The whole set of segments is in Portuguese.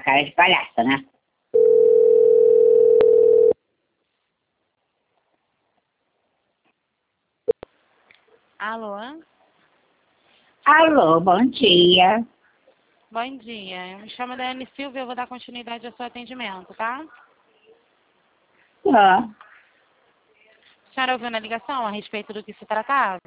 cara de palhaça, né? Alô? Alô, bom dia. Bom dia. Eu me chamo Daiane Silva e eu vou dar continuidade ao seu atendimento, tá? Ah, A senhora ouviu na ligação a respeito do que se tratava?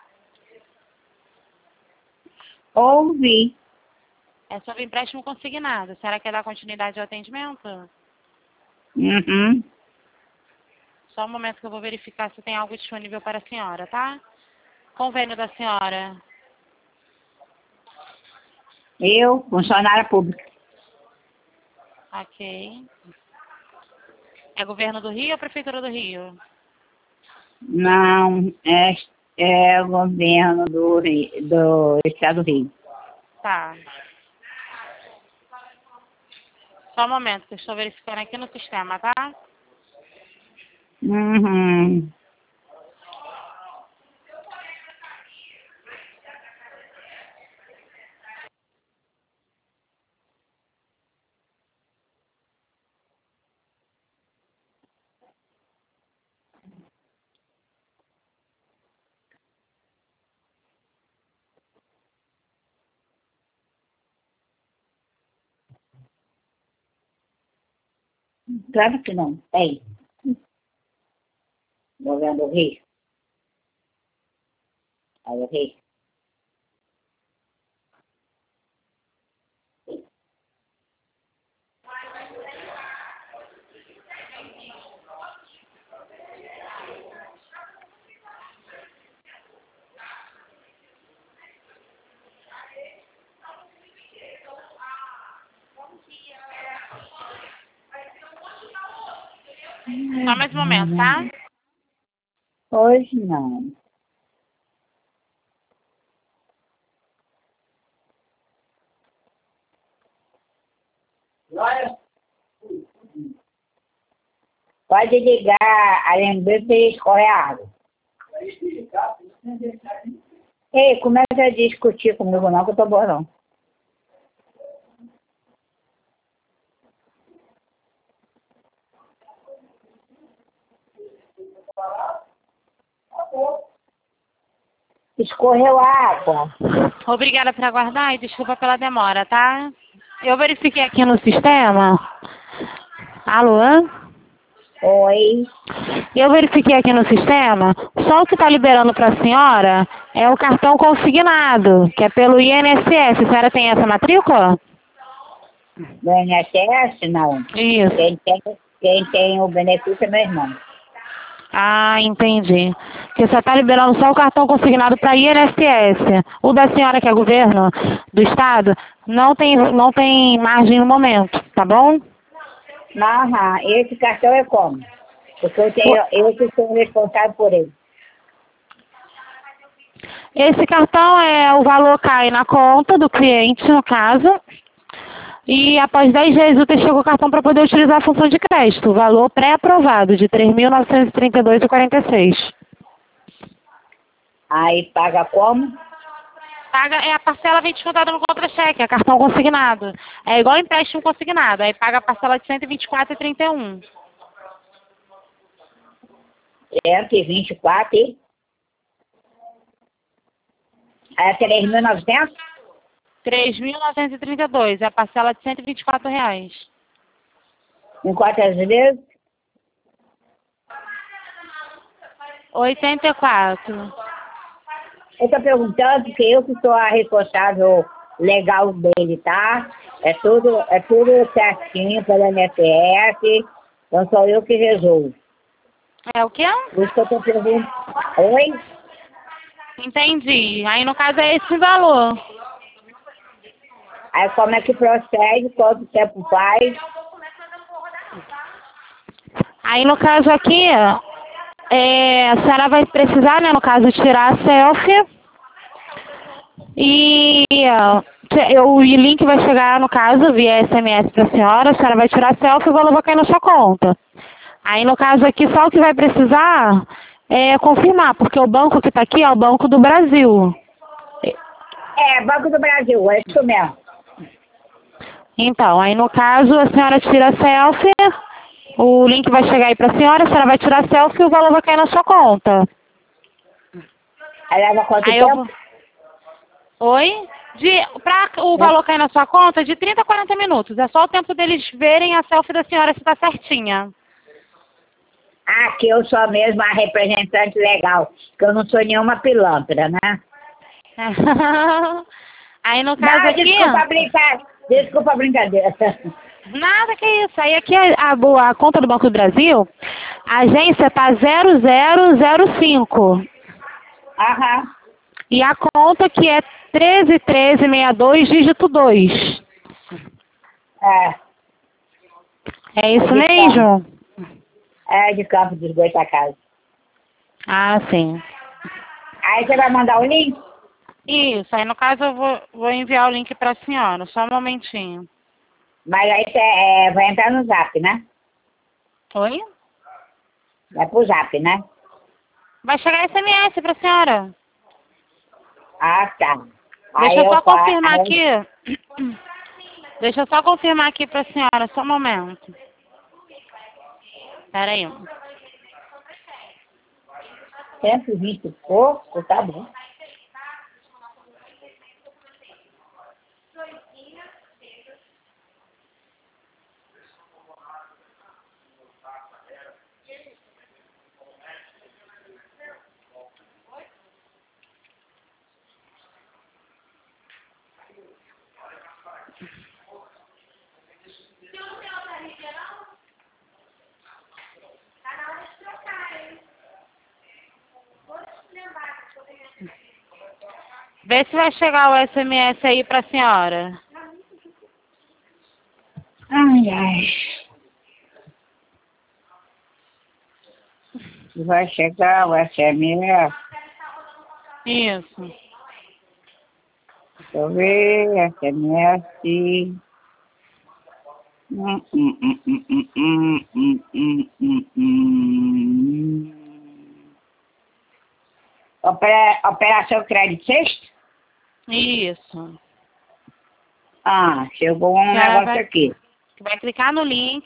ouvi. É sobre empréstimo consignado. A senhora quer dar continuidade ao atendimento? Uhum. Só um momento que eu vou verificar se tem algo disponível para a senhora, tá? Convênio da senhora. Eu, funcionária pública. Ok. É governo do Rio ou prefeitura do Rio? Não, é o governo do Estado do Rio. Tá. Só um momento que eu estou verificando aqui no sistema, tá? Uhum. Claro que não. Tem. Governo do Rio. Aí o Rio. Só mais um momento, tá? Hoje não. Pode ligar a lembrança e escorrer a água. Ei, começa a discutir comigo não, que eu tô boa não. Escorreu a água. Obrigada por aguardar e desculpa pela demora, tá? Eu verifiquei aqui no sistema. Alô? Oi. Eu verifiquei aqui no sistema. Só o que está liberando para a senhora é o cartão consignado, que é pelo INSS. A senhora tem essa matrícula? Do INSS, não. Isso. Quem tem o benefício é meu irmão. Ah, entendi. Porque só está liberando só o cartão consignado para INSS. O da senhora, que é governo do estado, não tem margem no momento, tá bom? Aham, esse cartão é como? Porque eu que sou responsável por ele. Esse cartão o valor cai na conta do cliente, no caso, e após 10 vezes úteis chega o cartão para poder utilizar a função de crédito. O valor pré-aprovado de R$ 3.932,46. Aí paga como? Paga, a parcela vem descontada no contra-cheque, é cartão consignado. É igual empréstimo consignado, aí paga a parcela de R$ 124,31. 124 e... É 3.900? R$ 3.932, é a parcela de R$ 124,00. Em quantas vezes? 84. Eu estou perguntando porque eu que sou a responsável legal dele, tá? É tudo certinho pela INSS, então sou eu que resolvo. É o quê? Por isso que eu estou perguntando. Oi? Entendi. Aí no caso é esse valor. Aí como é que procede, quanto tempo faz? Aí no caso aqui, a senhora vai precisar, né, no caso, tirar a selfie. E o link vai chegar, no caso, via SMS para a senhora vai tirar a selfie e o valor vai cair na sua conta. Aí no caso aqui, só o que vai precisar é confirmar, porque o banco que está aqui é o Banco do Brasil. É, Banco do Brasil, é isso mesmo. Então, aí no caso a senhora tira a selfie, o link vai chegar aí pra senhora vai tirar a selfie e o valor vai cair na sua conta. Aí leva quanto Aí eu tempo? vou... Oi? Pra o valor cair na sua conta, de 30 a 40 minutos. É só o tempo deles verem a selfie da senhora se tá certinha. Ah, que eu sou mesmo a representante legal, que eu não sou nenhuma pilantra, né? Aí no caso Não, aqui... desculpa a brincadeira. Nada que isso. Aí aqui a conta do Banco do Brasil, a agência tá 0005. Aham. E a conta que é 131362, dígito 2. É, É isso de mesmo? é de Campo dos Goitacazes. Ah, sim. Aí você vai mandar o link? Isso. Aí no caso eu vou enviar o link pra senhora. Só um momentinho. Mas aí você vai entrar no Zap, né? Oi? Vai pro Zap, né? Vai chegar SMS pra senhora. Ah, tá. Deixa Aí eu eu só faço. confirmar aqui. Deixa eu só confirmar aqui pra senhora. Só um momento. Pera aí. 120 e pouco, tá bom. Vê se vai chegar o SMS aí pra senhora. Ai, ai. Vai chegar o SMS. Isso. Deixa eu ver, SMS. Operação Crédito Sexta? Isso. Ah, chegou um Senhora negócio aqui. vai clicar no link.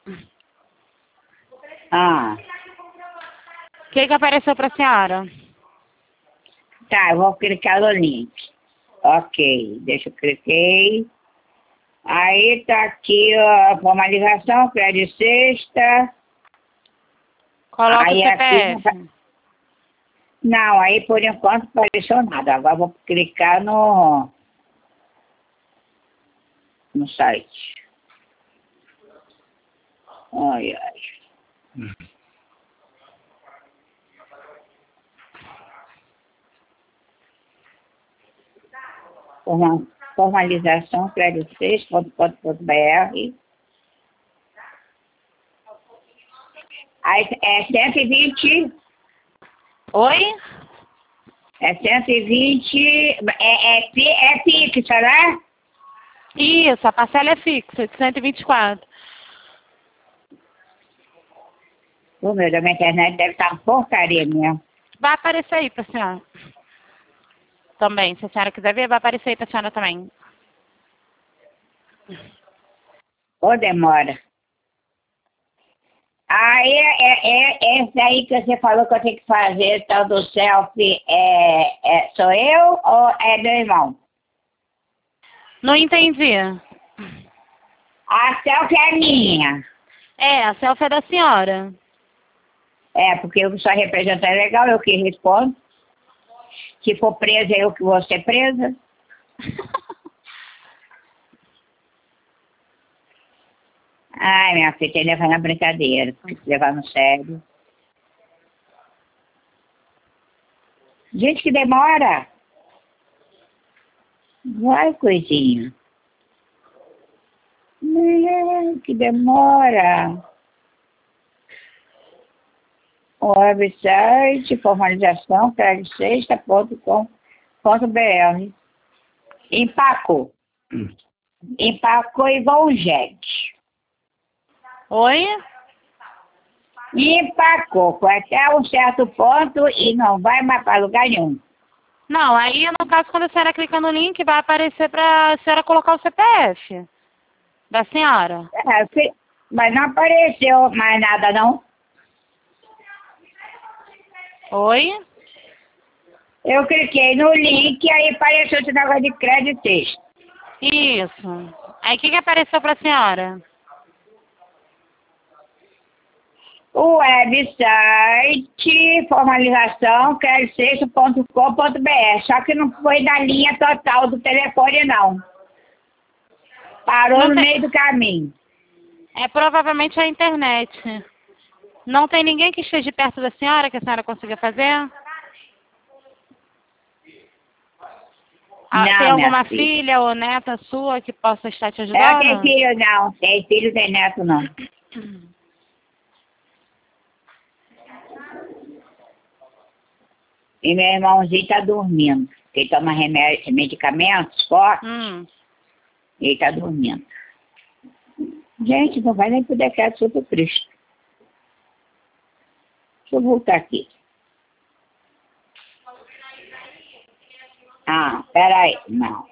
Ah, O que apareceu pra senhora? tá, eu vou clicar no link. Ok, deixa eu cliquei. Aí tá aqui ó, a formalização, crédito sexta. Coloca o Aí aqui CPF. não, aí por enquanto não apareceu nada. Agora eu vou clicar no site. Ai, ai. Formalização, crédito6.com.br. Aí é 120, Oi? é 120, é Pix, será? Isso, a parcela é fixa, de 124. O meu da minha internet deve estar uma porcaria mesmo. Vai aparecer aí pra senhora. Também, se a senhora quiser ver, vai aparecer aí pra senhora também. Ou demora. Aí esse aí que você falou que eu tenho que fazer, tal do selfie, sou eu ou é meu irmão? Não entendi. A selfie é minha. É, a selfie é da senhora. É, porque eu sou a representante legal, eu que respondo. Se for presa, eu que vou ser presa. Ai, minha filha, tem que levar na brincadeira, tem que levar no sério. Gente, que demora. Vai, coisinha. Que demora. O website, formalização, crédito6.com.br. Empacou. Empacou igual um jet. Oi? Empacou, foi até um certo ponto e não vai mais para lugar nenhum. Não, aí no caso quando a senhora clica no link vai aparecer pra senhora colocar o CPF. da senhora. Mas não apareceu mais nada, não. Oi? Eu cliquei no link e aí apareceu esse negócio de crédito e texto. Isso. Aí o que apareceu para a senhora? O website formalização creditexto.com.br, só que não foi da linha total do telefone, não. Parou Não no tem... meio do caminho. É provavelmente a internet. Não tem ninguém que esteja perto da senhora que a senhora consiga fazer? Não, tem alguma minha filha. filha ou neta sua que possa estar te Ela ajudando? tem filho, não. Tem filho, tem neto, não. E meu irmãozinho tá dormindo. Ele toma medicamentos fortes e ele tá dormindo. Gente, não vai nem pro decreto sobre o Cristo. Deixa eu voltar aqui. Peraí. Não.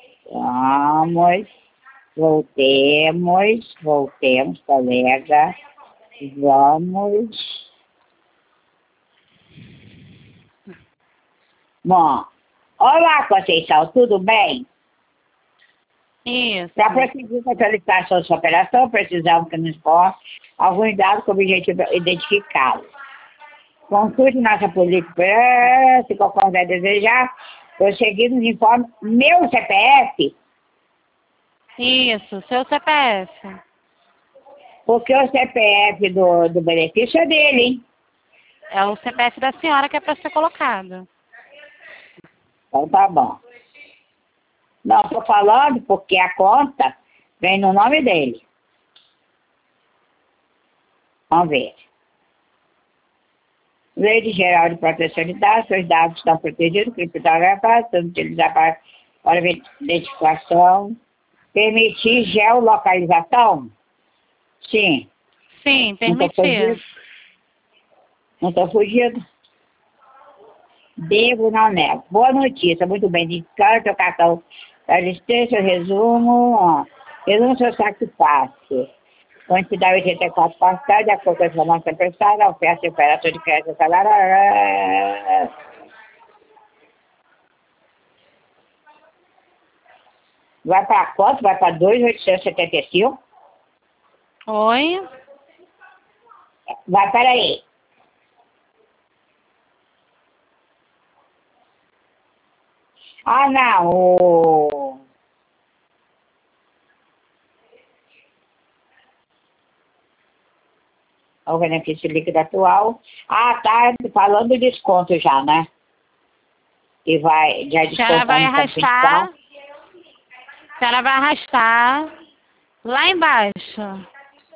Voltemos, colega. Vamos. Bom, olá, Conceição, tudo bem? Isso. Para prosseguir com a solicitação de sua operação, precisamos que nos possa alguns dados com o objetivo de identificá-lo. Consulte nossa política, se concordar desejar, prosseguir nos informe meu CPF. Isso, seu CPF. Porque o CPF do benefício é dele, hein? É o CPF da senhora que é para ser colocado. Então tá bom. Não, estou falando porque a conta vem no nome dele. Vamos ver. Lei de Geral de Proteção de Dados, seus dados estão protegidos, criptografados, são utilizados para identificação. Permitir geolocalização? Sim. Sim, permitir. Não estou fugindo. Devo, não nego. Boa notícia, muito bem. Descansa seu cartão da existência, resumo. Resumo seu saque fácil. Quantidade 84 passagens, de acordo com a informação prestada, oferta e operação de crédito salário. Vai para quanto? Vai para 2.875? Oi? Vai, peraí. Não. O benefício líquido atual. Tá falando do desconto já, né? E vai, já descontando. A senhora vai arrastar lá embaixo.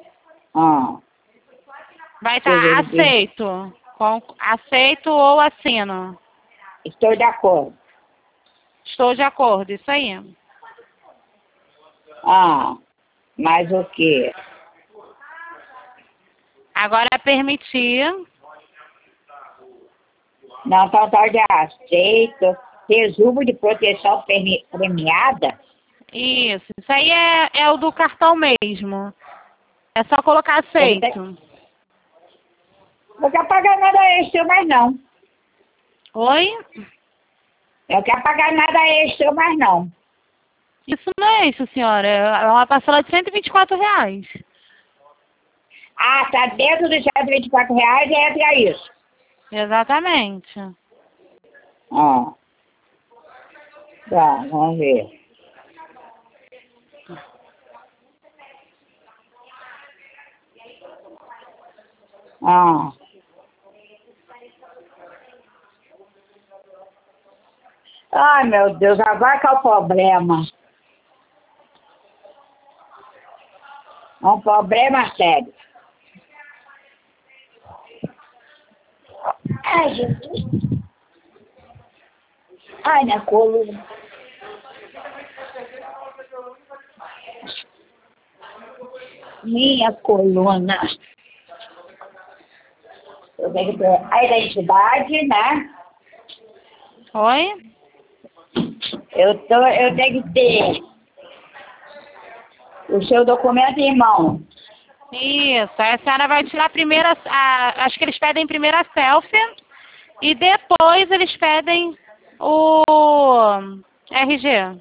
Vai estar aceito. Aceito ou assino. Estou de acordo. Estou de acordo, isso aí. Mas o quê? Agora permitir. Não, total de aceito. Resumo de proteção premiada? Isso aí é o do cartão mesmo. É só colocar aceito. Não quero pagar nada extra, mas não. Oi? Eu quero pagar nada extra, mas não. Isso não é isso, senhora. É uma parcela de R$124. Tá dentro dos R$124 e entra isso. Exatamente. Tá, vamos ver. Ai, meu Deus, agora que é o problema. É um problema sério. Ai, Jesus. Ai, minha coluna. Minha coluna. Eu tenho que ter a identidade, né? Oi? Eu tenho que ter O seu documento em mão. Isso. Aí a senhora vai tirar a primeira... acho que eles pedem primeiro a selfie e depois eles pedem o RG.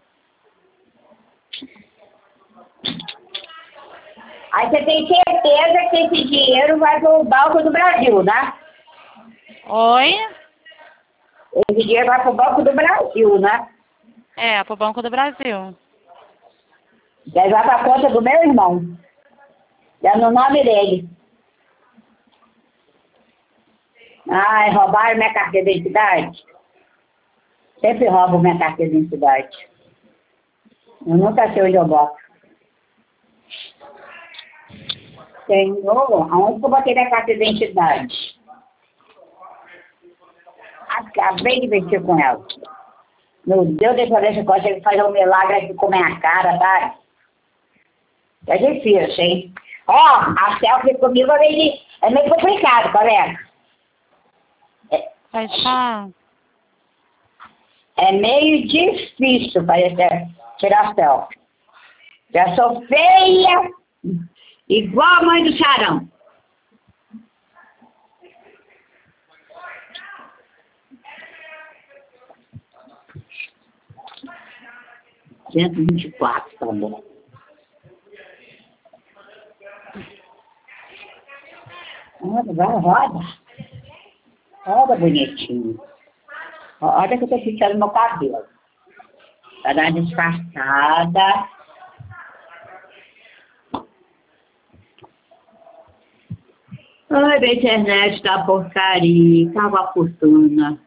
Aí você tem certeza que esse dinheiro vai para o Banco do Brasil, né? Oi? Esse dinheiro vai para o Banco do Brasil, né? É, pro Banco do Brasil. Vai para a conta do meu irmão. É no nome dele. Ai, roubaram minha carteira de identidade? Sempre roubam minha carteira de identidade. Eu nunca sei onde eu boto. Senhor, aonde que eu botei minha carteira de identidade? Acabei de mexer com ela. Meu Deus, deixa eu ver se eu consigo fazer um milagre aqui com minha cara, tá? É difícil, hein? Ó, a selfie comigo é meio complicado, colega. Pode falar. É meio difícil para tirar selfie. Já sou feia, igual a mãe do Charão. Cento e 124, tá bom. Roda. Roda, bonitinho. Olha que eu tô pintando meu cabelo. Pra dar uma disfarçada. Ai, minha internet tá porcaria. Tá uma fortuna.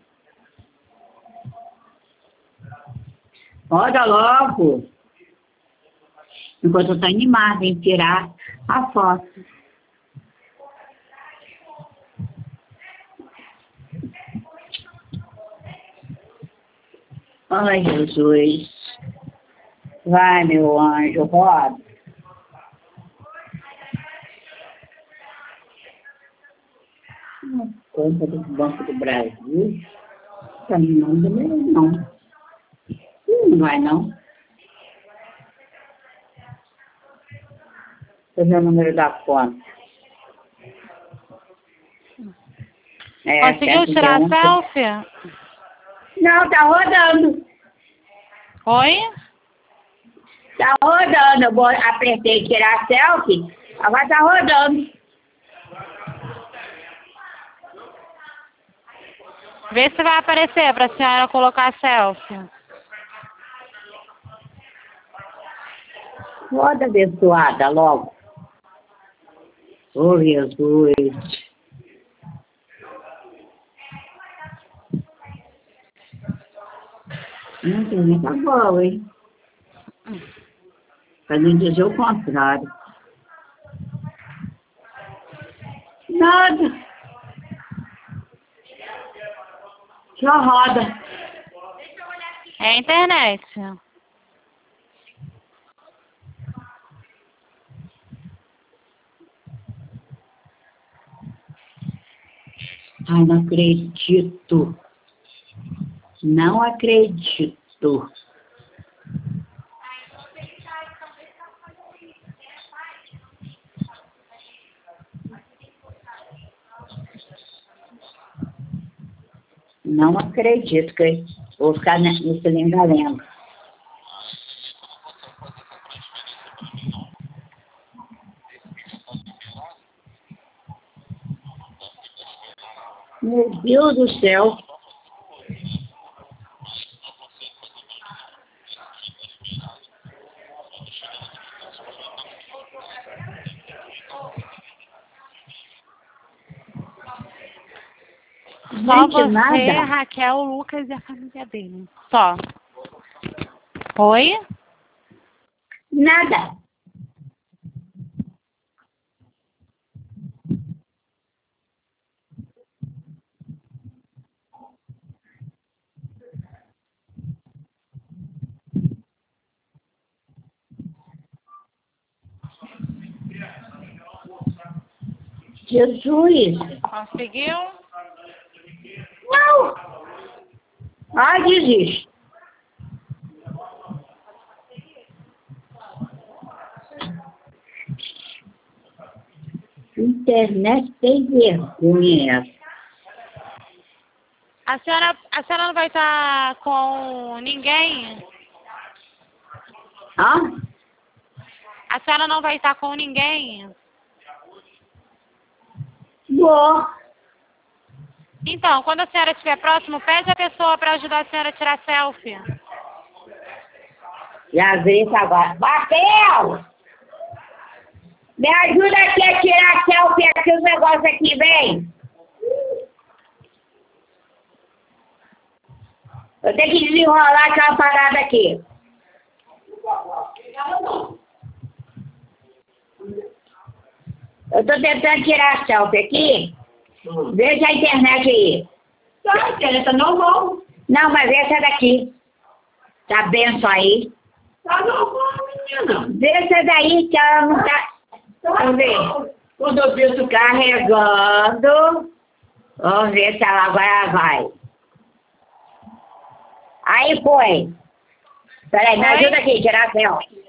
Roda logo. Enquanto eu tô animada em tirar a foto. Ai, Jesus. Vai, meu anjo, roda. Conta do Banco do Brasil. Pra mim não. Não vai, não. Deixa eu ver o número da conta. Conseguiu tirar a selfie? Não, tá rodando. Oi? Tá rodando. Eu apertei tirar selfie. Agora tá rodando. Vê se vai aparecer pra senhora colocar a selfie. Roda abençoada logo. Oh, Jesus. Não tem nem tá boa, hein? Pra não dizer o contrário. Nada. Só roda. É a internet. Ai, não acredito. Não acredito. Não acredito que eu vou ficar nesse lenga-lenga. Meu Deus do céu. Só Gente, você, nada. Raquel, o Lucas e a família dele. Só. Oi? Nada. Jesus. Conseguiu? Não. Ai, desiste. Internet tem vergonha. A senhora não vai estar com ninguém? Hã? A senhora não vai estar com ninguém? Vou. Então, quando a senhora estiver próximo, pede a pessoa para ajudar a senhora a tirar selfie. Já grita agora. Marcel! Me ajuda aqui a tirar selfie aqui, os negócios aqui, vem. Eu tenho que desenrolar aquela parada aqui. Eu tô tentando tirar selfie aqui. Veja a internet aí. Tá, a internet tá normal. Não, mas essa daqui. Tá benção aí. Tá normal, menina. Vê essa daí que ela não tá. Vamos ver. Quando eu penso que Carregando. Vamos ver se ela agora vai. Aí foi. Peraí, me ajuda aqui a tirar a selfie.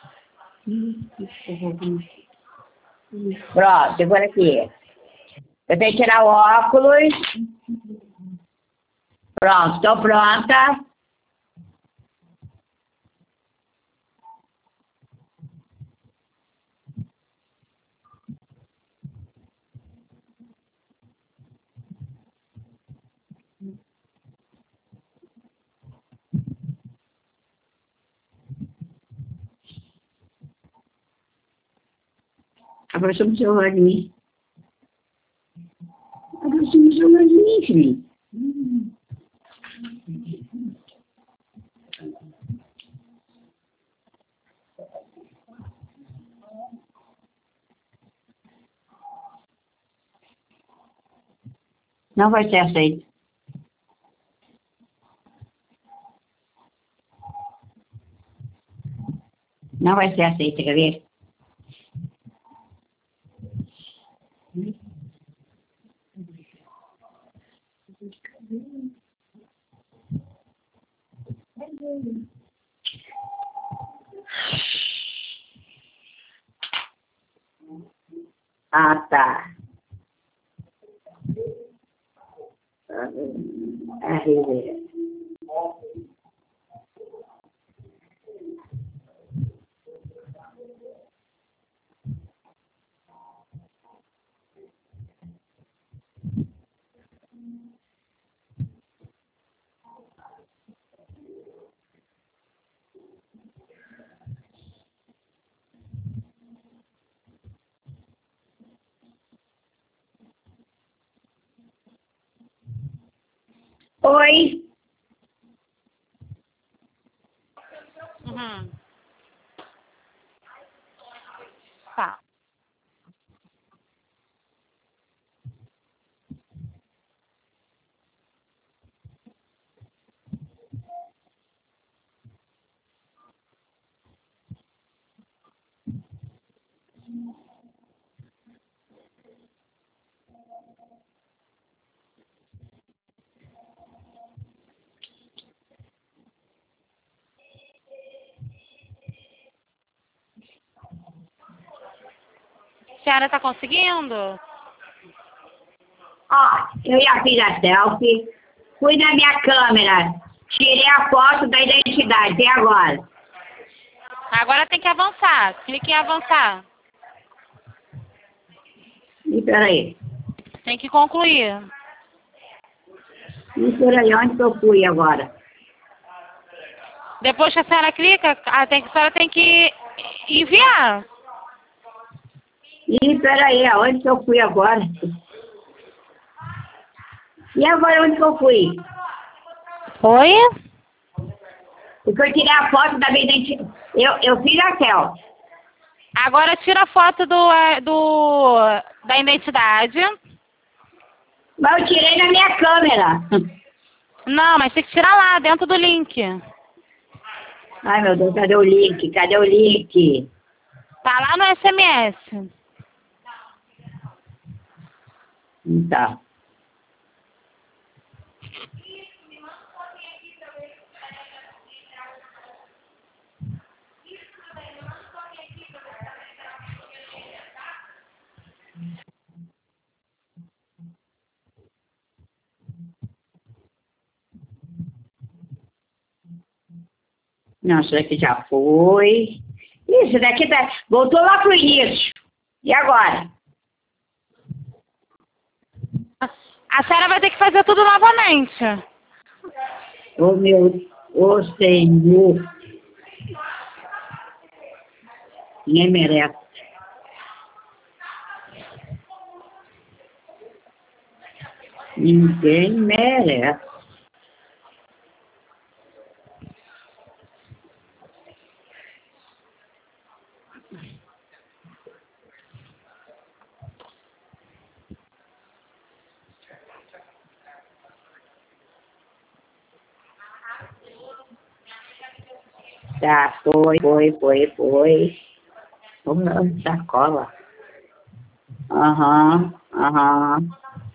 Pronto, segura aqui. Eu tenho que tirar o óculos. Pronto, estou pronta. Aproxima o celular de mim. Aproxima o celular de mim, filho. Não vai ser aceito. Não vai ser aceito, quer ver? Ah, tá. Arriba. Oi. Uhum. Tá. A senhora tá conseguindo? Ó, eu já fiz a selfie. Fui na minha câmera. Tirei a foto da identidade. E agora? Agora tem que avançar. Clique em avançar. E peraí. Tem que concluir. E peraí, onde que eu fui agora? Depois que a senhora clica, a senhora tem que enviar. E peraí, aonde que eu fui agora? E agora onde que eu fui? Oi? Porque eu tirei a foto da minha identidade. Eu fiz a selfie. Agora tira a foto da identidade. Mas eu tirei na minha câmera. Não, mas tem que tirar lá, dentro do link. Ai, meu Deus, cadê o link? Cadê o link? Tá lá no SMS. Tá. Não, isso daqui já foi. Isso daqui tá... voltou lá pro início. E agora? A senhora vai ter que fazer tudo novamente. Ô meu, ô Senhor. Ninguém merece. Ninguém merece. Tá, foi. Vamos lá, sacola. Aham.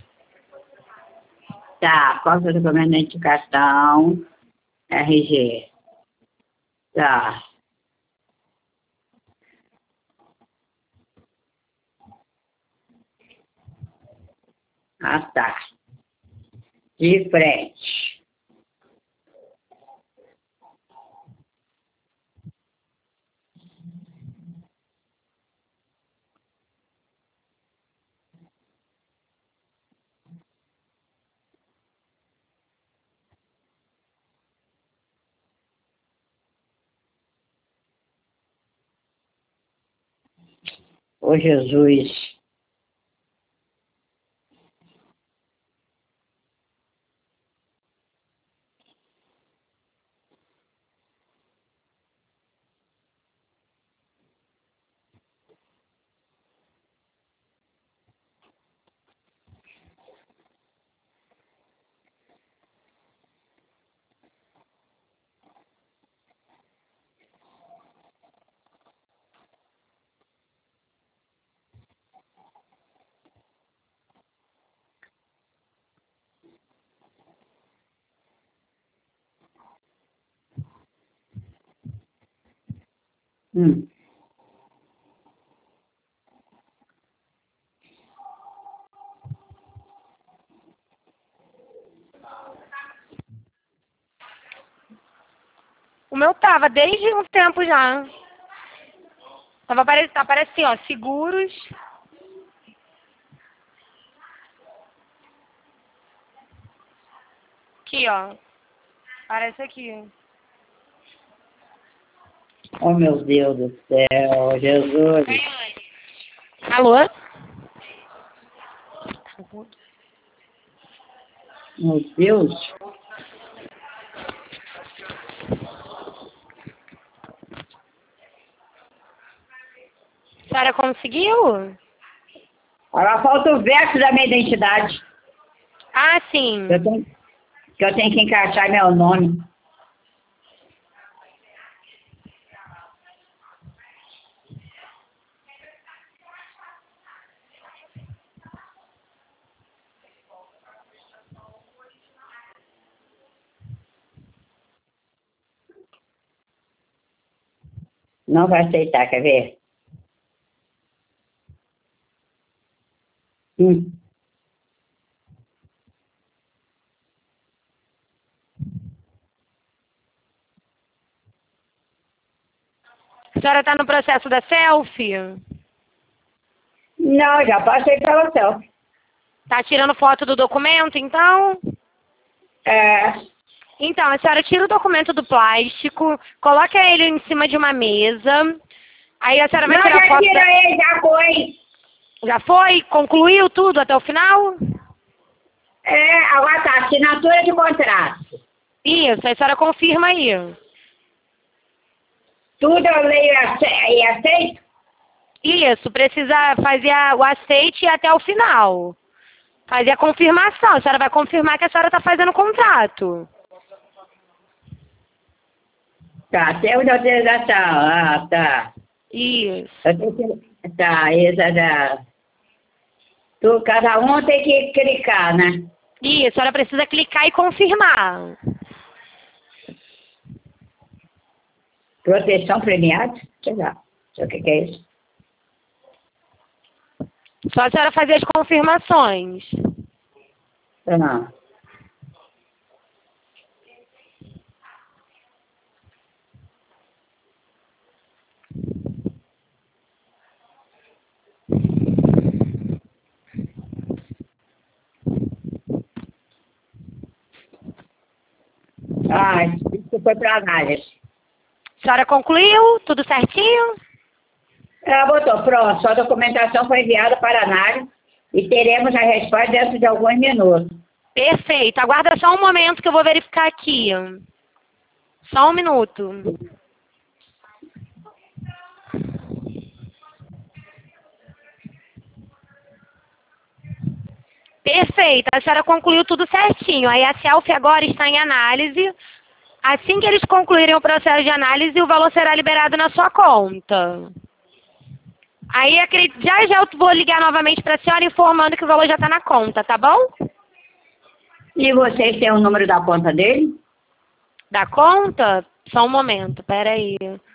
Tá, qual que é o documento de identificação? RG. Tá. Ah, tá. De frente. Ô, Jesus. Hum. O meu tava desde um tempo já. Aparece assim, ó, seguros. Aqui, ó. Aparece aqui. Oh, meu Deus do céu, Jesus. Alô? Meu Deus. A senhora conseguiu? Agora falta o verso da minha identidade. Ah, sim. Que eu tenho que encaixar meu nome. Não vai aceitar, quer ver? A senhora tá no processo da selfie? Não, já passei pela selfie. Tá tirando foto do documento, então? É. Então, a senhora tira o documento do plástico, coloca ele em cima de uma mesa, aí a senhora vai Não, tirar já foto tirei, já foi. Já foi? Concluiu tudo até o final? É, agora tá, assinatura de contrato. Isso, aí a senhora confirma aí. Tudo eu leio e aceito? Isso, precisa fazer o aceite até o final. Fazer a confirmação. A senhora vai confirmar que a senhora está fazendo o contrato. Tá, até o de autorização. Ah, tá. Isso. Tá, isso já. Cada um tem que clicar, né? Isso, a senhora precisa clicar e confirmar. Proteção premiada? Sei lá. Sei o que é isso. Só a senhora fazer as confirmações. Não. Ah, isso foi para análise. A senhora concluiu? Tudo certinho? Ela botou, pronto, sua documentação foi enviada para análise e teremos a resposta dentro de alguns minutos. Perfeito. Aguarda só um momento que eu vou verificar aqui. Só um minuto. Perfeito. A senhora concluiu tudo certinho. Aí a selfie agora está em análise. Assim que eles concluírem o processo de análise, o valor será liberado na sua conta. Aí já eu vou ligar novamente para a senhora informando que o valor já está na conta, tá bom? E vocês têm o número da conta dele? Da conta? Só um momento, peraí.